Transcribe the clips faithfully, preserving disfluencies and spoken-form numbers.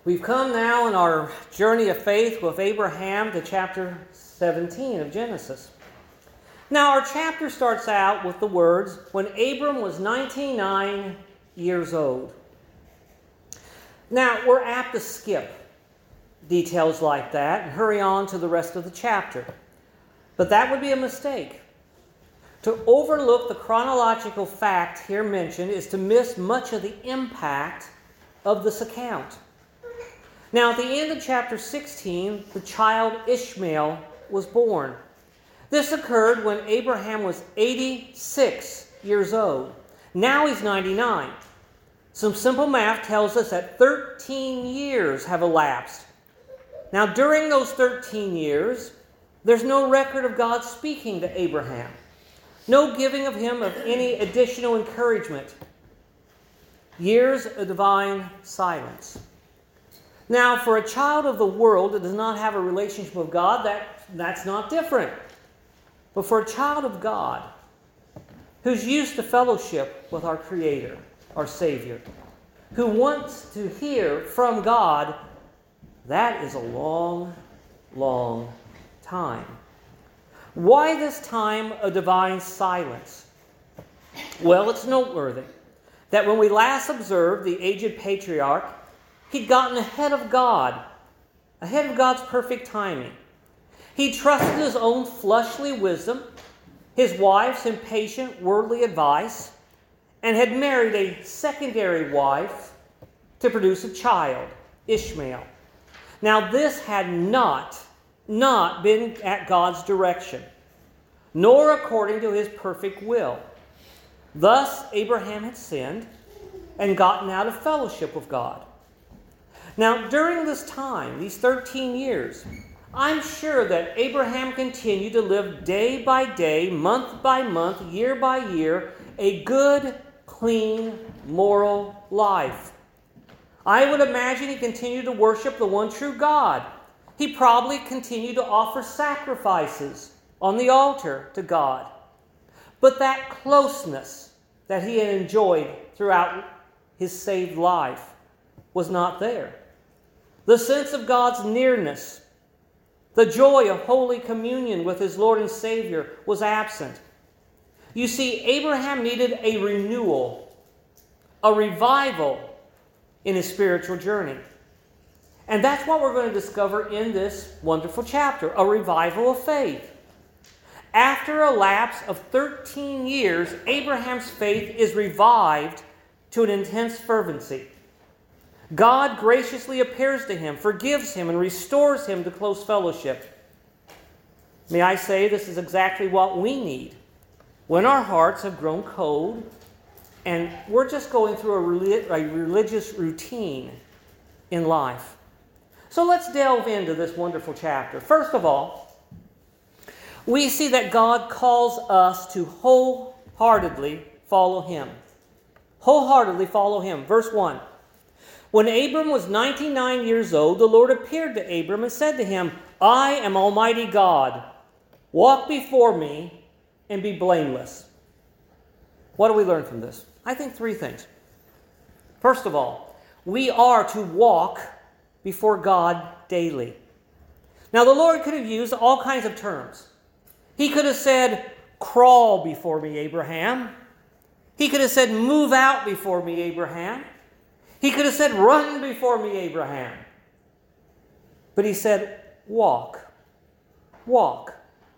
We've come now in our journey of faith with Abraham to chapter seventeen of Genesis. Now our chapter starts out with the words, when Abram was ninety-nine years old. Now we're apt to skip details like that and hurry on to the rest of the chapter. But that would be a mistake. To overlook the chronological fact here mentioned is to miss much of the impact of this account. Now, at the end of chapter sixteen, the child Ishmael was born. This occurred when Abraham was eighty-six years old. Now he's ninety-nine. Some simple math tells us that thirteen years have elapsed. Now, during those thirteen years, there's no record of God speaking to Abraham. No giving of him of any additional encouragement. Years of divine silence. Now, for a child of the world that does not have a relationship with God, that, that's not different. But for a child of God, who's used to fellowship with our Creator, our Savior, who wants to hear from God, that is a long, long time. Why this time of divine silence? Well, it's noteworthy that when we last observed the aged patriarch, he'd gotten ahead of God, ahead of God's perfect timing. He trusted his own fleshly wisdom, his wife's impatient worldly advice, and had married a secondary wife to produce a child, Ishmael. Now this had not, not been at God's direction, nor according to his perfect will. Thus Abraham had sinned and gotten out of fellowship with God. Now during this time, these thirteen years, I'm sure that Abraham continued to live day by day, month by month, year by year, a good, clean, moral life. I would imagine he continued to worship the one true God. He probably continued to offer sacrifices on the altar to God. But that closeness that he had enjoyed throughout his saved life was not there. The sense of God's nearness, the joy of Holy Communion with his Lord and Savior was absent. You see, Abraham needed a renewal, a revival in his spiritual journey. And that's what we're going to discover in this wonderful chapter, a revival of faith. After a lapse of thirteen years, Abraham's faith is revived to an intense fervency. God graciously appears to him, forgives him, and restores him to close fellowship. May I say, this is exactly what we need when our hearts have grown cold and we're just going through a, relig- a religious routine in life. So let's delve into this wonderful chapter. First of all, we see that God calls us to wholeheartedly follow him. Wholeheartedly follow him. Verse one. When Abram was ninety-nine years old, the Lord appeared to Abram and said to him, I am Almighty God. Walk before me and be blameless. What do we learn from this? I think three things. First of all, we are to walk before God daily. Now, the Lord could have used all kinds of terms. He could have said, crawl before me, Abraham. He could have said, move out before me, Abraham. He could have said, run before me, Abraham. But he said, walk. Walk.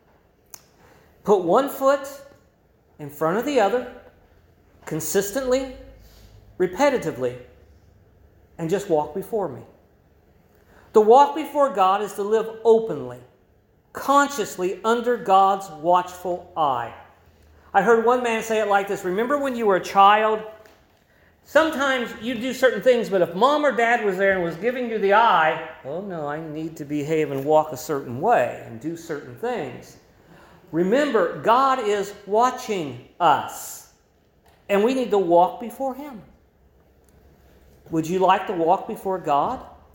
Put one foot in front of the other, consistently, repetitively, and just walk before me. To walk before God is to live openly, consciously under God's watchful eye. I heard one man say it like this. Remember when you were a child? Sometimes you do certain things, but if mom or dad was there and was giving you the eye, oh no, I need to behave and walk a certain way and do certain things. Remember, God is watching us, and we need to walk before him. Would you like to walk before God?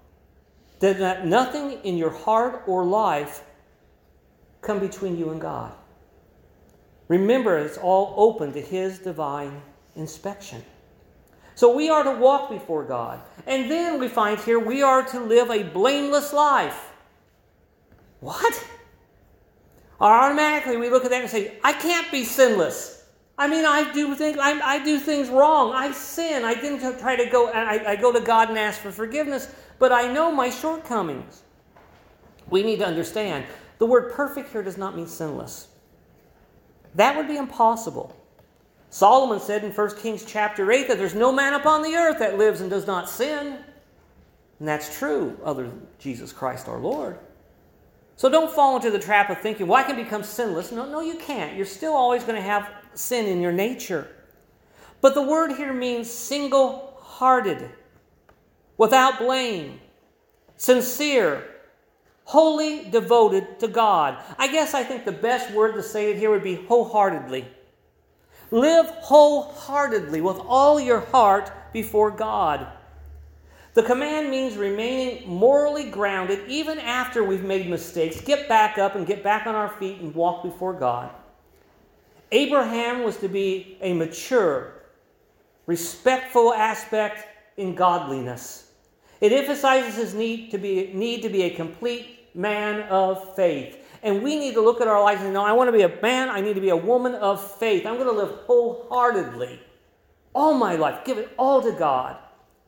That nothing in your heart or life come between you and God. Remember, it's all open to his divine inspection. So we are to walk before God. And then we find here we are to live a blameless life. What? Automatically we look at that and say, I can't be sinless. I mean, I do things, I, I do things wrong. I sin. I didn't try to go, I, I go to God and ask for forgiveness, but I know my shortcomings. We need to understand, the word perfect here does not mean sinless. That would be impossible. Solomon said in First Kings chapter eight that there's no man upon the earth that lives and does not sin. And that's true other than Jesus Christ our Lord. So don't fall into the trap of thinking, well, I can become sinless. No, no, you can't. You're still always going to have sin in your nature. But the word here means single-hearted, without blame, sincere, wholly devoted to God. I guess I think the best word to say it here would be wholeheartedly. Live wholeheartedly with all your heart before God. The command means remaining morally grounded even after we've made mistakes. Get back up and get back on our feet and walk before God. Abraham was to be a mature, respectful aspect in godliness. It emphasizes his need to be, need to be a complete man of faith. And we need to look at our lives and know, I want to be a man, I need to be a woman of faith. I'm going to live wholeheartedly. All my life, give it all to God.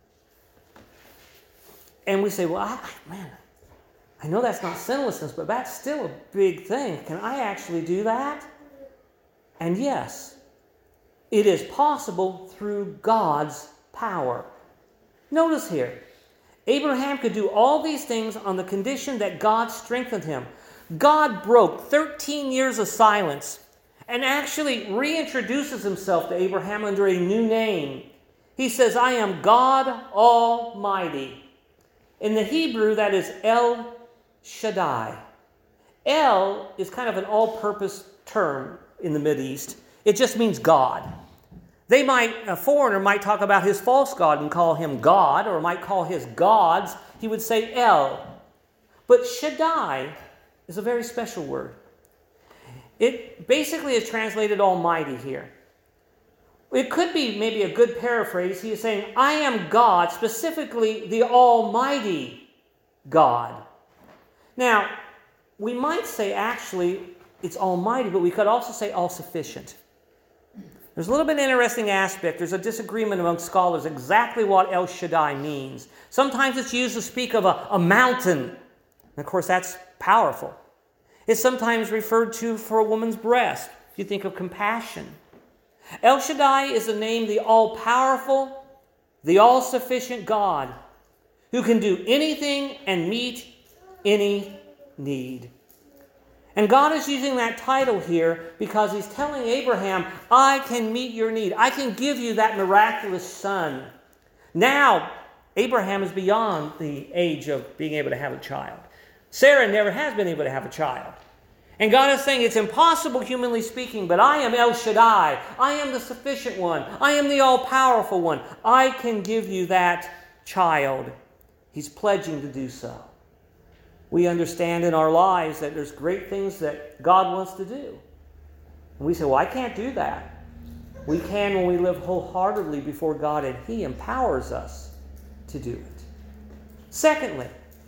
And we say, well, I, man, I know that's not sinlessness, but that's still a big thing. Can I actually do that? And yes, it is possible through God's power. Notice here, Abraham could do all these things on the condition that God strengthened him. God broke thirteen years of silence and actually reintroduces himself to Abraham under a new name. He says, I am God Almighty. In the Hebrew, that is El Shaddai. El is kind of an all-purpose term in the Mideast. It just means God. They might, a foreigner might talk about his false god and call him God, or might call his gods. He would say El. But Shaddai is a very special word. It basically is translated Almighty here. It could be maybe a good paraphrase. He is saying, I am God, specifically the Almighty God. Now, we might say actually it's Almighty, but we could also say all-sufficient. There's a little bit of an interesting aspect. There's a disagreement among scholars exactly what El Shaddai means. Sometimes it's used to speak of a, a mountain. And of course, that's powerful. It's sometimes referred to for a woman's breast, if you think of compassion. El Shaddai is the name the all-powerful, the all-sufficient God who can do anything and meet any need. And God is using that title here because he's telling Abraham, I can meet your need. I can give you that miraculous son. Now, Abraham is beyond the age of being able to have a child. Sarah never has been able to have a child. And God is saying, it's impossible humanly speaking, but I am El Shaddai. I am the sufficient one. I am the all-powerful one. I can give you that child. He's pledging to do so. We understand in our lives that there's great things that God wants to do. And we say, well, I can't do that. We can when we live wholeheartedly before God, and he empowers us to do it. Secondly,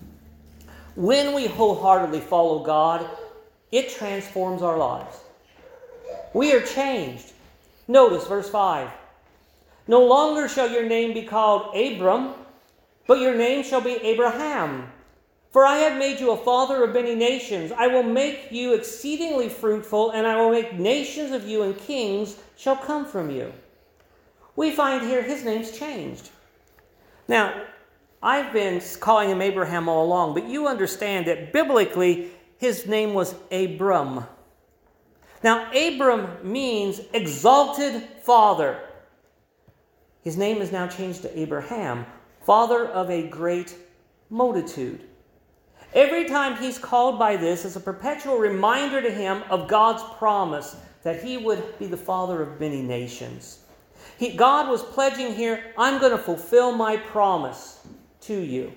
when we wholeheartedly follow God, it transforms our lives. We are changed. Notice verse five. No longer shall your name be called Abram, but your name shall be Abraham. For I have made you a father of many nations. I will make you exceedingly fruitful, and I will make nations of you, and kings shall come from you. We find here his name's changed. Now, I've been calling him Abraham all along, but you understand that biblically, his name was Abram. Now, Abram means exalted father. His name is now changed to Abraham, father of a great multitude. Every time he's called by this, it's a perpetual reminder to him of God's promise that he would be the father of many nations. He, God was pledging here, I'm going to fulfill my promise to you.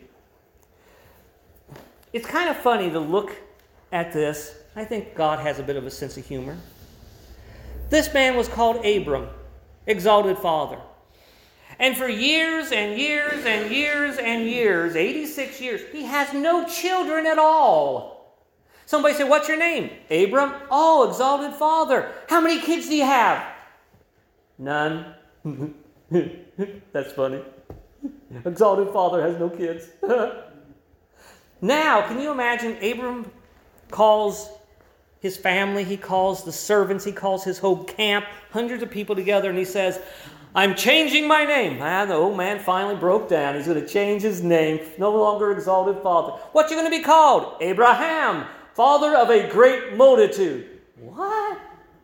It's kind of funny to look at this. I think God has a bit of a sense of humor. This man was called Abram, exalted father. And for years and years and years and years, eighty-six years, he has no children at all. Somebody said, what's your name? Abram. Oh, exalted father. How many kids do you have? None. That's funny. Exalted father has no kids. Now, can you imagine Abram calls his family, he calls the servants, he calls his whole camp, hundreds of people together, and he says, I'm changing my name. Ah, the old man finally broke down. He's going to change his name. No longer exalted father. What you going to be called? Abraham, father of a great multitude. What?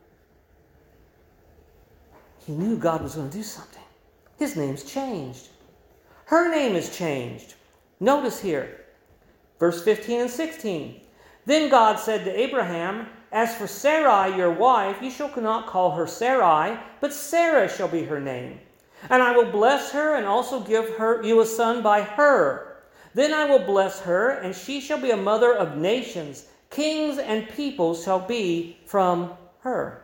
He knew God was going to do something. His name's changed. Her name is changed. Notice here, verse fifteen and sixteen. Then God said to Abraham, as for Sarai, your wife, you shall not call her Sarai, but Sarah shall be her name. And I will bless her and also give her you a son by her. Then I will bless her, and she shall be a mother of nations. Kings and peoples shall be from her.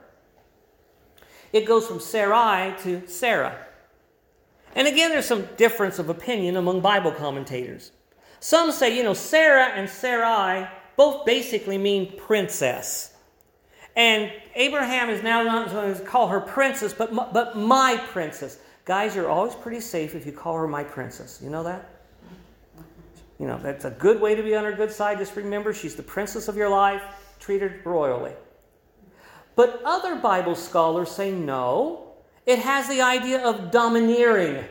It goes from Sarai to Sarah. And again, there's some difference of opinion among Bible commentators. Some say, you know, Sarah and Sarai both basically mean princess. And Abraham is now not going to call her princess, but, but my princess. Guys, you're always pretty safe if you call her my princess. You know that? You know, that's a good way to be on her good side. Just remember, she's the princess of your life. Treat her royally. But other Bible scholars say no. It has the idea of domineering,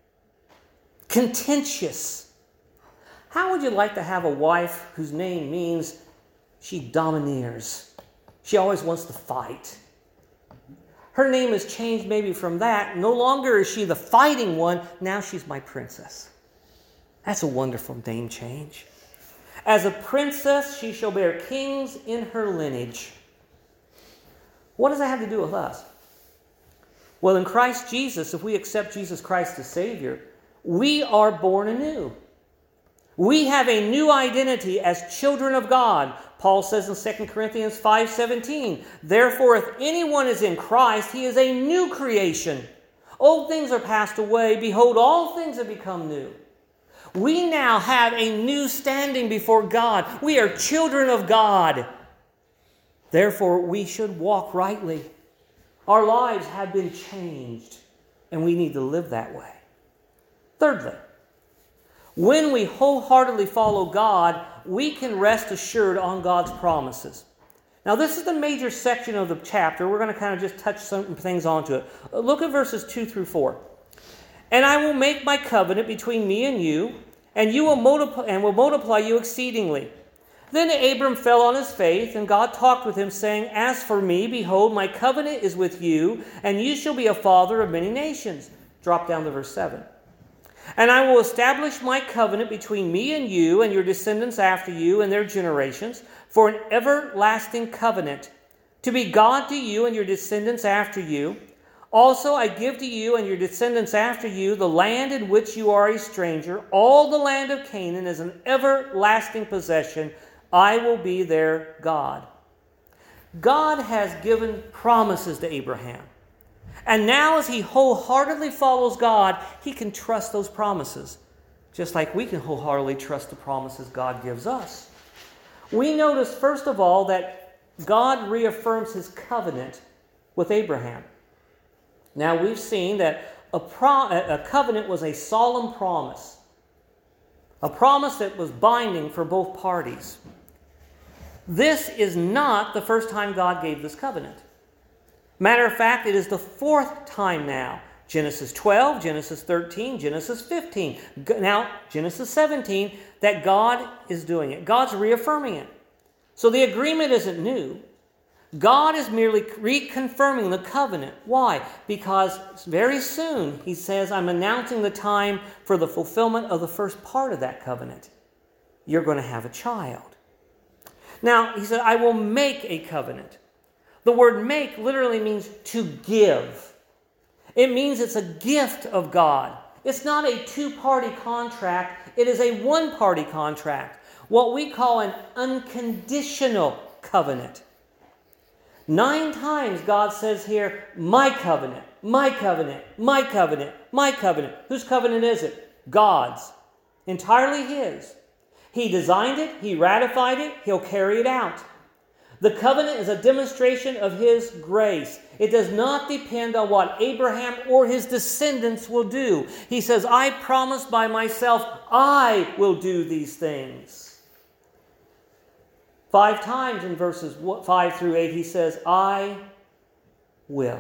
contentious. How would you like to have a wife whose name means she domineers? She always wants to fight. Her name has changed maybe from that. No longer is she the fighting one. Now she's my princess. That's a wonderful name change. As a princess, she shall bear kings in her lineage. What does that have to do with us? Well, in Christ Jesus, if we accept Jesus Christ as Savior, we are born anew. We have a new identity as children of God. Paul says in Second Corinthians five seventeen, therefore, if anyone is in Christ, he is a new creation. Old things are passed away. Behold, all things have become new. We now have a new standing before God. We are children of God. Therefore, we should walk rightly. Our lives have been changed, and we need to live that way. Thirdly, when we wholeheartedly follow God, we can rest assured on God's promises. Now, this is the major section of the chapter. We're going to kind of just touch some things onto it. Look at verses two through four. And I will make my covenant between me and you, and you will multiply and will multiply you exceedingly. Then Abram fell on his face, and God talked with him, saying, as for me, behold, my covenant is with you, and you shall be a father of many nations. Drop down to verse seven. And I will establish my covenant between me and you and your descendants after you and their generations for an everlasting covenant, to be God to you and your descendants after you. Also I give to you and your descendants after you the land in which you are a stranger, all the land of Canaan as an everlasting possession. I will be their God. God has given promises to Abraham. And now as he wholeheartedly follows God, he can trust those promises, just like we can wholeheartedly trust the promises God gives us. We notice, first of all, that God reaffirms his covenant with Abraham. Now, we've seen that a, pro- a covenant was a solemn promise, a promise that was binding for both parties. This is not the first time God gave this covenant. Matter of fact, it is the fourth time now. Genesis twelve, Genesis thirteen, Genesis fifteen. Now, Genesis seventeen, that God is doing it. God's reaffirming it. So the agreement isn't new. God is merely reconfirming the covenant. Why? Because very soon, he says, I'm announcing the time for the fulfillment of the first part of that covenant. You're going to have a child. Now, he said, I will make a covenant. The word make literally means to give. It means it's a gift of God. It's not a two-party contract. It is a one-party contract. What we call an unconditional covenant. Nine times God says here, my covenant, my covenant, my covenant, my covenant. Whose covenant is it? God's. Entirely His. He designed it, He ratified it, He'll carry it out. The covenant is a demonstration of His grace. It does not depend on what Abraham or his descendants will do. He says, I promise by myself, I will do these things. Five times in verses five through eight, he says, I will.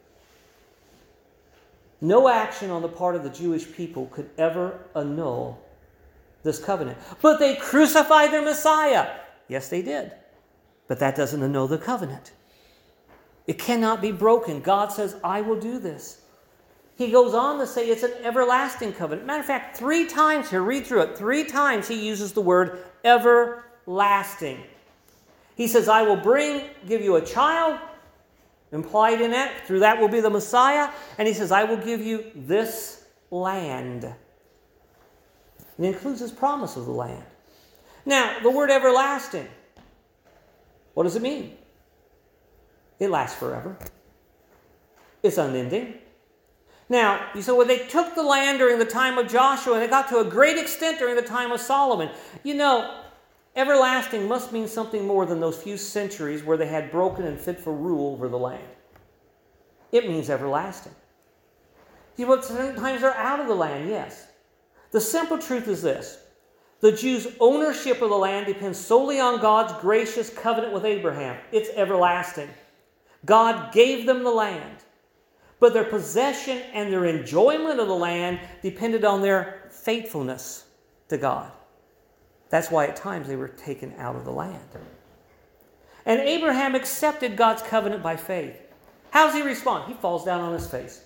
No action on the part of the Jewish people could ever annul this covenant. But they crucified their Messiah. Yes, they did. But that doesn't annul the covenant. It cannot be broken. God says, I will do this. He goes on to say it's an everlasting covenant. Matter of fact, three times here, read through it, three times he uses the word everlasting. He says, I will bring, give you a child, implied in that, through that will be the Messiah. And he says, I will give you this land. It includes his promise of the land. Now, the word everlasting, what does it mean? It lasts forever. It's unending. Now, you say, well, they took the land during the time of Joshua, and it got to a great extent during the time of Solomon. You know, everlasting must mean something more than those few centuries where they had broken and fit for rule over the land. It means everlasting. You know, sometimes they're out of the land, yes. The simple truth is this. The Jews' ownership of the land depends solely on God's gracious covenant with Abraham. It's everlasting. God gave them the land. But their possession and their enjoyment of the land depended on their faithfulness to God. That's why at times they were taken out of the land. And Abraham accepted God's covenant by faith. How does he respond? He falls down on his face.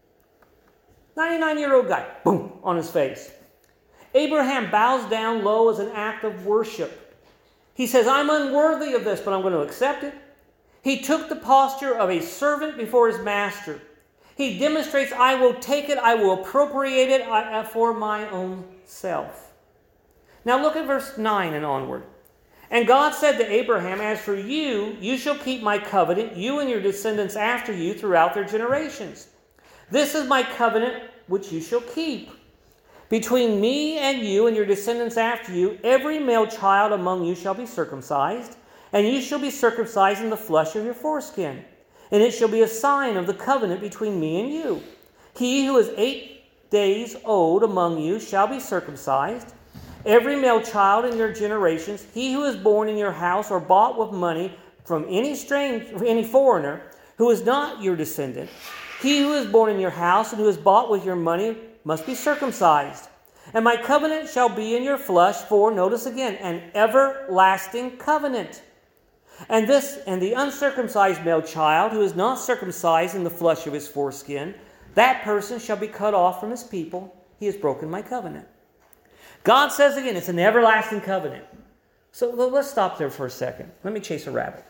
ninety-nine-year-old guy, boom, on his face. Abraham bows down low as an act of worship. He says, I'm unworthy of this, but I'm going to accept it. He took the posture of a servant before his master. He demonstrates, I will take it, I will appropriate it for my own self. Now look at verse nine and onward. And God said to Abraham, as for you, you shall keep my covenant, you and your descendants after you throughout their generations. This is my covenant which you shall keep. Between me and you and your descendants after you, every male child among you shall be circumcised, and you shall be circumcised in the flesh of your foreskin. And it shall be a sign of the covenant between me and you. He who is eight days old among you shall be circumcised. Every male child in your generations, he who is born in your house or bought with money from any strange, any foreigner who is not your descendant, he who is born in your house and who is bought with your money must be circumcised. And my covenant shall be in your flesh for, notice again, an everlasting covenant. And this, and the uncircumcised male child who is not circumcised in the flesh of his foreskin, that person shall be cut off from his people. He has broken my covenant. God says again, it's an everlasting covenant. So let's stop there for a second. Let me chase a rabbit.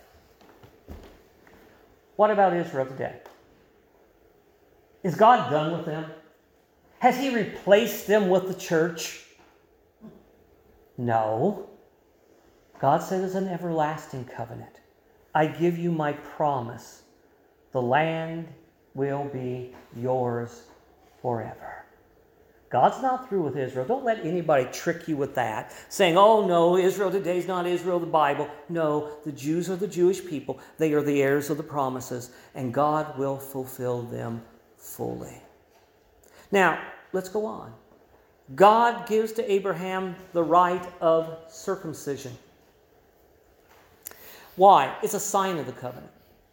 What about Israel today? Is God done with them? Has He replaced them with the church? No. God said it's an everlasting covenant. I give you my promise. The land will be yours forever. God's not through with Israel. Don't let anybody trick you with that, saying, oh no, Israel today is not Israel, the Bible. No, the Jews are the Jewish people. They are the heirs of the promises, and God will fulfill them fully. Now, let's go on. God gives to Abraham the right of circumcision. Why? It's a sign of the covenant.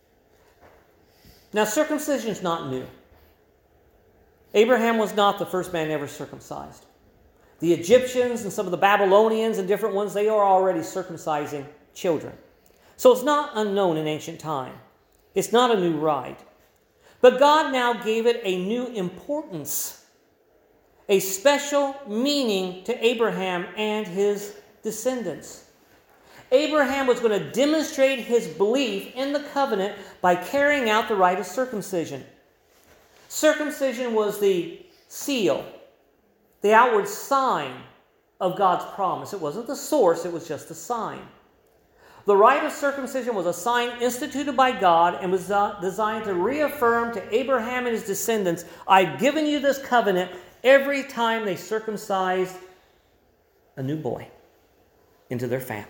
Now, circumcision is not new. Abraham was not the first man ever circumcised. The Egyptians and some of the Babylonians and different ones, they are already circumcising children. So it's not unknown in ancient time. It's not a new rite. But God now gave it a new importance, a special meaning to Abraham and his descendants. Abraham was going to demonstrate his belief in the covenant by carrying out the rite of circumcision. Circumcision was the seal, the outward sign of God's promise. It wasn't the source, it was just the sign. The rite of circumcision was a sign instituted by God and was designed to reaffirm to Abraham and his descendants, I've given you this covenant every time they circumcised a new boy into their family.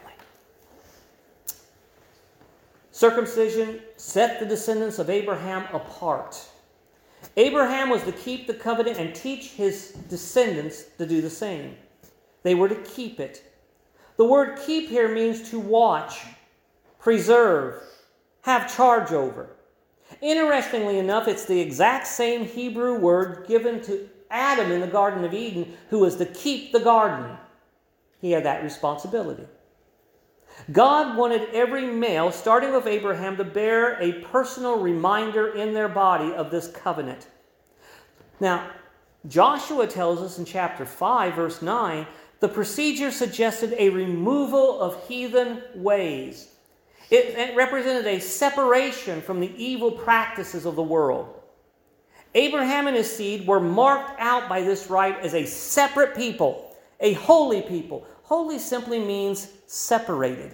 Circumcision set the descendants of Abraham apart. Abraham was to keep the covenant and teach his descendants to do the same. They were to keep it. The word keep here means to watch, preserve, have charge over. Interestingly enough, it's the exact same Hebrew word given to Adam in the Garden of Eden, who was to keep the garden. He had that responsibility. God wanted every male, starting with Abraham, to bear a personal reminder in their body of this covenant. Now, Joshua tells us in chapter five, verse nine, the procedure suggested a removal of heathen ways. It, it represented a separation from the evil practices of the world. Abraham and his seed were marked out by this rite as a separate people, a holy people. Holy simply means separated.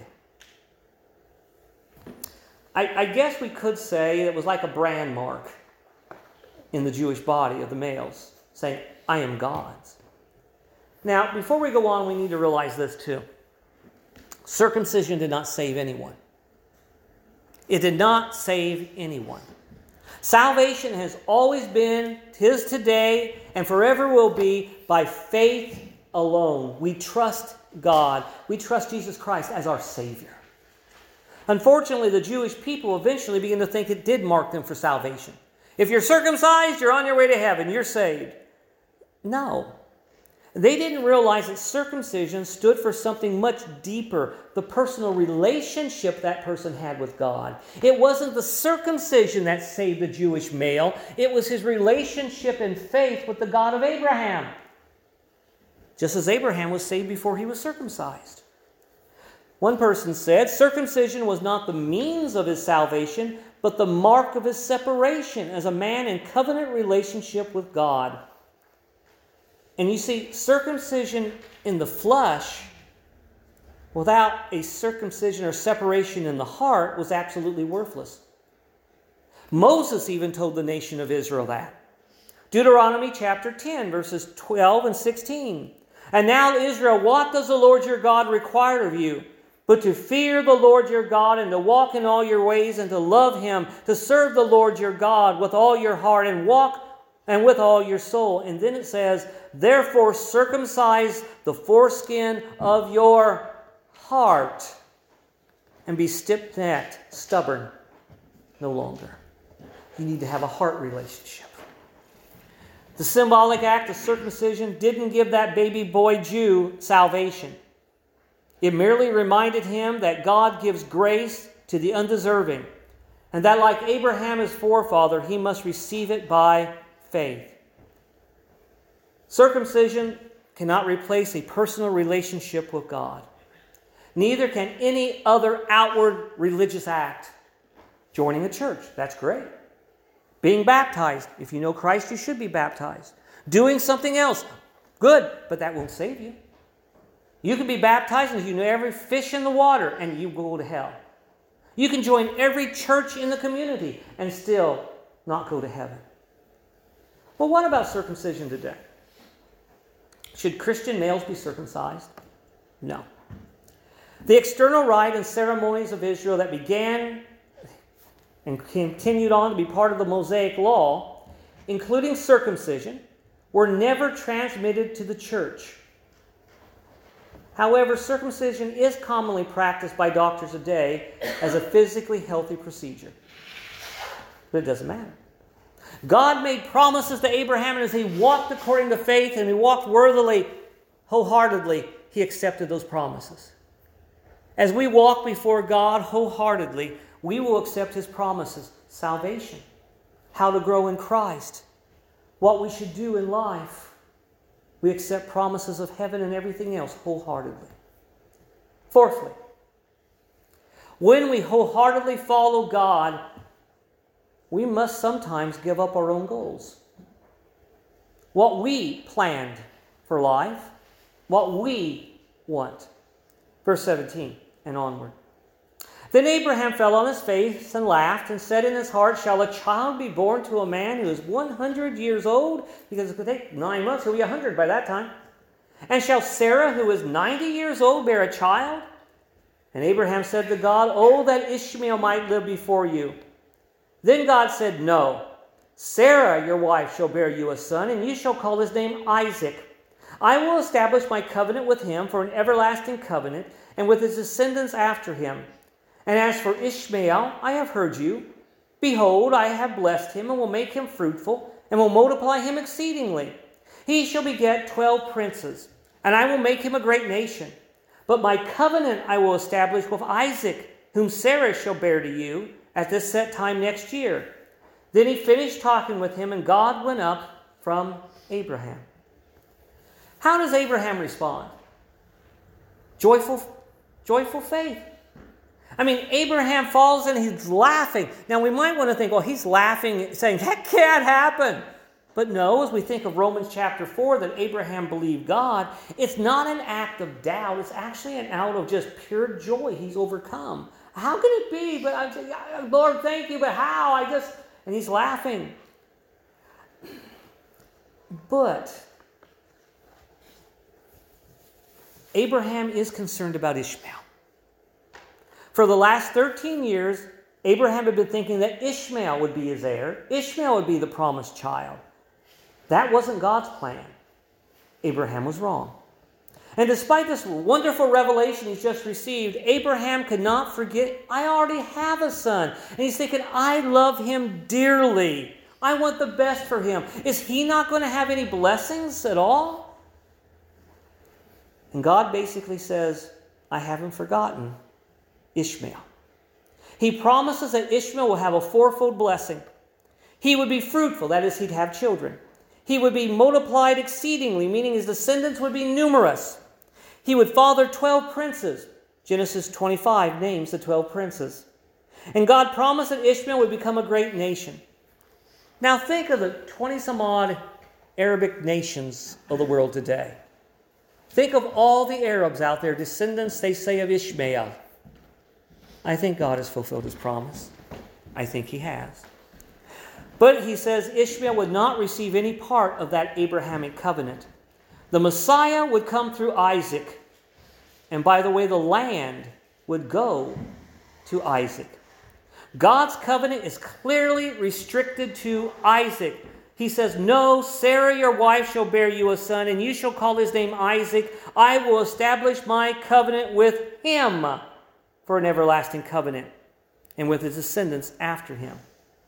I, I guess we could say it was like a brand mark in the Jewish body of the males, saying, I am God's. Now, before we go on, we need to realize this too. Circumcision did not save anyone. It did not save anyone. Salvation has always been, is today, and forever will be by faith alone. We trust God. We trust Jesus Christ as our Savior. Unfortunately, the Jewish people eventually began to think it did mark them for salvation. If you're circumcised, you're on your way to heaven. You're saved. No. They didn't realize that circumcision stood for something much deeper, the personal relationship that person had with God. It wasn't the circumcision that saved the Jewish male. It was his relationship and faith with the God of Abraham. Just as Abraham was saved before he was circumcised. One person said, circumcision was not the means of his salvation, but the mark of his separation as a man in covenant relationship with God. And you see, circumcision in the flesh, without a circumcision or separation in the heart, was absolutely worthless. Moses even told the nation of Israel that. Deuteronomy chapter ten, verses twelve and sixteen. And now, Israel, what does the Lord your God require of you? But to fear the Lord your God and to walk in all your ways and to love Him, to serve the Lord your God with all your heart and walk and with all your soul. And then it says, therefore circumcise the foreskin of your heart and be stiff-necked, stubborn no longer. You need to have a heart relationship. The symbolic act of circumcision didn't give that baby boy Jew salvation. It merely reminded him that God gives grace to the undeserving, and that like Abraham, his forefather, he must receive it by faith. Circumcision cannot replace a personal relationship with God. Neither can any other outward religious act. Joining a church, that's great. Being baptized, if you know Christ, you should be baptized. Doing something else, good, but that won't save you. You can be baptized and you know every fish in the water and you go to hell. You can join every church in the community and still not go to heaven. Well, what about circumcision today? Should Christian males be circumcised? No. The external rite and ceremonies of Israel that began and continued on to be part of the Mosaic law, including circumcision, were never transmitted to the church. However, circumcision is commonly practiced by doctors today as a physically healthy procedure. But it doesn't matter. God made promises to Abraham, and as he walked according to faith and he walked worthily, wholeheartedly, he accepted those promises. As we walk before God wholeheartedly, we will accept his promises. Salvation, how to grow in Christ, what we should do in life. We accept promises of heaven and everything else wholeheartedly. Fourthly, when we wholeheartedly follow God, we must sometimes give up our own goals. What we planned for life, what we want. Verse seventeen and onward. Then Abraham fell on his face and laughed and said in his heart, shall a child be born to a man who is one hundred years old? Because it could take nine months, he'll be one hundred by that time. And shall Sarah, who is ninety years old, bear a child? And Abraham said to God, oh, that Ishmael might live before you. Then God said, no, Sarah, your wife, shall bear you a son, and you shall call his name Isaac. I will establish my covenant with him for an everlasting covenant, and with his descendants after him. And as for Ishmael, I have heard you. Behold, I have blessed him, and will make him fruitful, and will multiply him exceedingly. He shall beget twelve princes, and I will make him a great nation. But my covenant I will establish with Isaac, whom Sarah shall bear to you at this set time next year. Then he finished talking with him, and God went up from Abraham. How does Abraham respond? Joyful, joyful faith. I mean, Abraham falls and he's laughing. Now, we might want to think, well, he's laughing, saying, that can't happen. But no, as we think of Romans chapter four, that Abraham believed God, it's not an act of doubt. It's actually an act of just pure joy. He's overcome. How can it be? But I'm, Lord, thank you, but how? I just, and he's laughing. But Abraham is concerned about Ishmael. For the last thirteen years, Abraham had been thinking that Ishmael would be his heir. Ishmael would be the promised child. That wasn't God's plan. Abraham was wrong. And despite this wonderful revelation he's just received, Abraham could not forget, I already have a son. And he's thinking, I love him dearly. I want the best for him. Is he not going to have any blessings at all? And God basically says, I haven't forgotten Ishmael. He promises that Ishmael will have a fourfold blessing. He would be fruitful, that is, he'd have children. He would be multiplied exceedingly, meaning his descendants would be numerous. He would father twelve princes. Genesis twenty-five names the twelve princes. And God promised that Ishmael would become a great nation. Now think of the twenty-some odd Arabic nations of the world today. Think of all the Arabs out there, descendants, they say, of Ishmael. I think God has fulfilled his promise. I think he has. But he says Ishmael would not receive any part of that Abrahamic covenant. The Messiah would come through Isaac. And by the way, the land would go to Isaac. God's covenant is clearly restricted to Isaac. He says, no, Sarah your wife shall bear you a son, and you shall call his name Isaac. I will establish my covenant with him for an everlasting covenant, and with his descendants after him.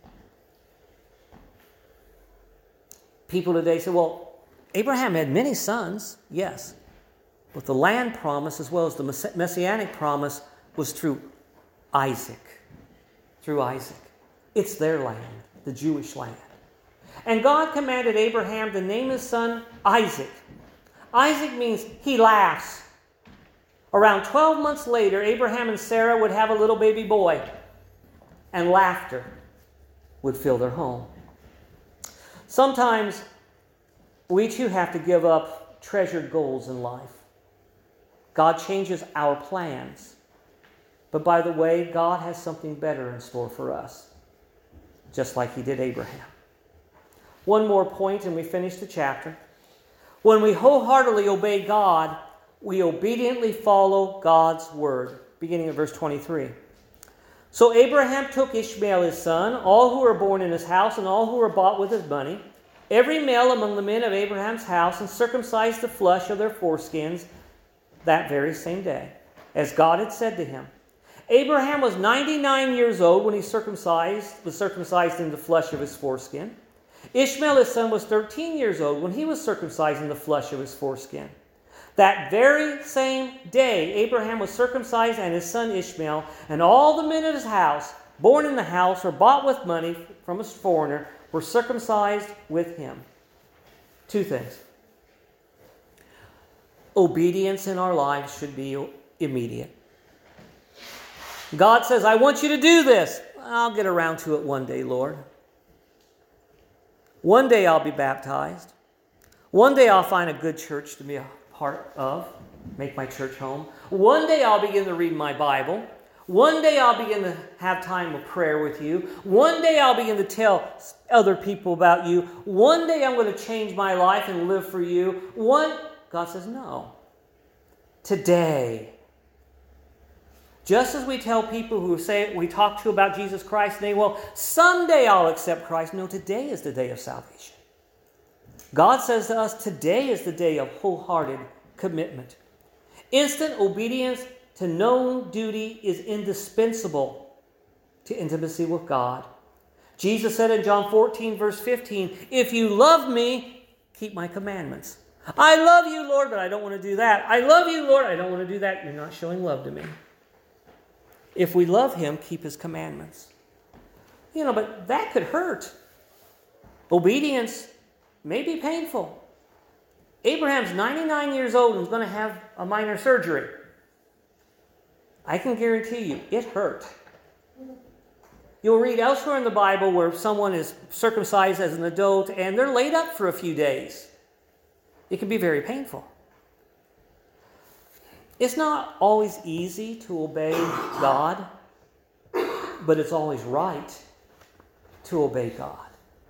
People today say, well, Abraham had many sons, yes. But the land promise as well as the messianic promise was through Isaac. Through Isaac. It's their land, the Jewish land. And God commanded Abraham to name his son Isaac. Isaac means he laughs. Around twelve months later, Abraham and Sarah would have a little baby boy. And laughter would fill their home. Sometimes we too have to give up treasured goals in life. God changes our plans. But by the way, God has something better in store for us. Just like he did Abraham. One more point and we finish the chapter. When we wholeheartedly obey God, we obediently follow God's word. Beginning at verse twenty-three. So Abraham took Ishmael his son, all who were born in his house, and all who were bought with his money, every male among the men of Abraham's house, and circumcised the flesh of their foreskins that very same day, as God had said to him. Abraham was ninety-nine years old when he circumcised, was circumcised in the flesh of his foreskin. Ishmael his son was thirteen years old when he was circumcised in the flesh of his foreskin. That very same day, Abraham was circumcised, and his son Ishmael, and all the men of his house, born in the house or bought with money from a foreigner, were circumcised with him. Two things. Obedience in our lives should be immediate. God says, I want you to do this. I'll get around to it one day, Lord. One day I'll be baptized. One day I'll find a good church to be a part of, make my church home. One day I'll begin to read my Bible. One day I'll begin to have time of prayer with you. One day I'll begin to tell other people about you. One day I'm going to change my life and live for you. One, God says, no. Today. Just as we tell people who say, we talk to about Jesus Christ, and they, well, someday I'll accept Christ. No, today is the day of salvation. God says to us, today is the day of wholehearted commitment. Instant obedience to known duty is indispensable to intimacy with God. Jesus said in John fourteen, verse fifteen, if you love me, keep my commandments. I love you, Lord, but I don't want to do that. I love you, Lord, I don't want to do that. You're not showing love to me. If we love him, keep his commandments. You know, but that could hurt. Obedience may be painful. Abraham's ninety-nine years old and is going to have a minor surgery. I can guarantee you, it hurt. You'll read elsewhere in the Bible where someone is circumcised as an adult and they're laid up for a few days. It can be very painful. It's not always easy to obey God, but it's always right to obey God.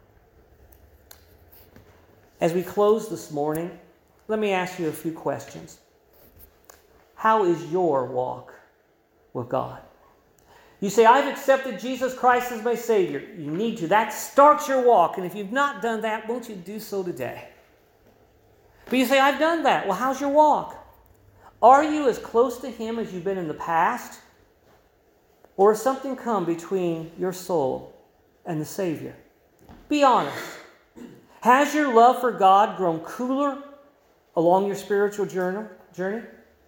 As we close this morning, let me ask you a few questions. How is your walk with God? You say, I've accepted Jesus Christ as my Savior. You need to. That starts your walk. And if you've not done that, won't you do so today? But you say, I've done that. Well, how's your walk? Are you as close to him as you've been in the past? Or has something come between your soul and the Savior? Be honest. Has your love for God grown cooler along your spiritual journey?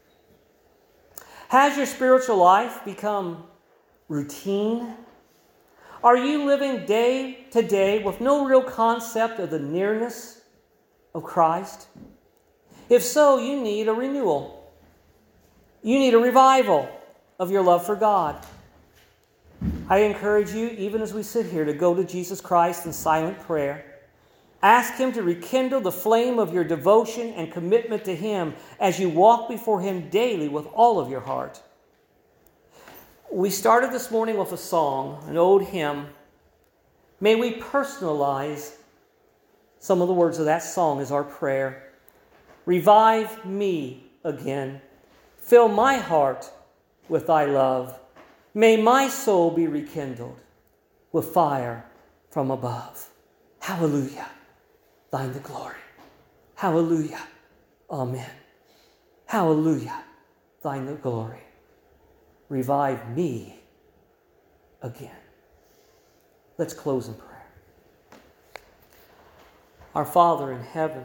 Has your spiritual life become routine? Are you living day to day with no real concept of the nearness of Christ? If so, you need a renewal. You need a revival of your love for God. I encourage you, even as we sit here, to go to Jesus Christ in silent prayer. Ask him to rekindle the flame of your devotion and commitment to him as you walk before him daily with all of your heart. We started this morning with a song, an old hymn. May we personalize some of the words of that song as our prayer. Revive me again. Fill my heart with thy love. May my soul be rekindled with fire from above. Hallelujah. Thine the glory. Hallelujah. Amen. Hallelujah. Thine the glory. Revive me again. Let's close in prayer. Our Father in heaven,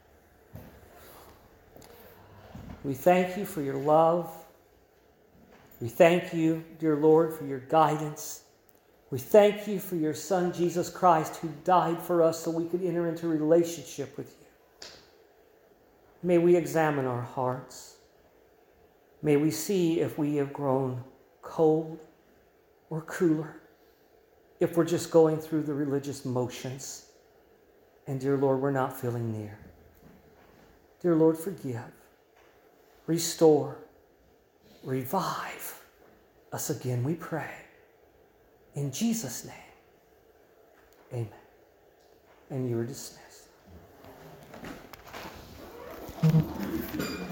we thank you for your love. We thank you, dear Lord, for your guidance. We thank you for your Son, Jesus Christ, who died for us so we could enter into a relationship with you. May we examine our hearts. May we see if we have grown cold or cooler, if we're just going through the religious motions. And dear Lord, we're not feeling near. Dear Lord, forgive, restore, revive us again, we pray. In Jesus' name, amen. And you are dismissed.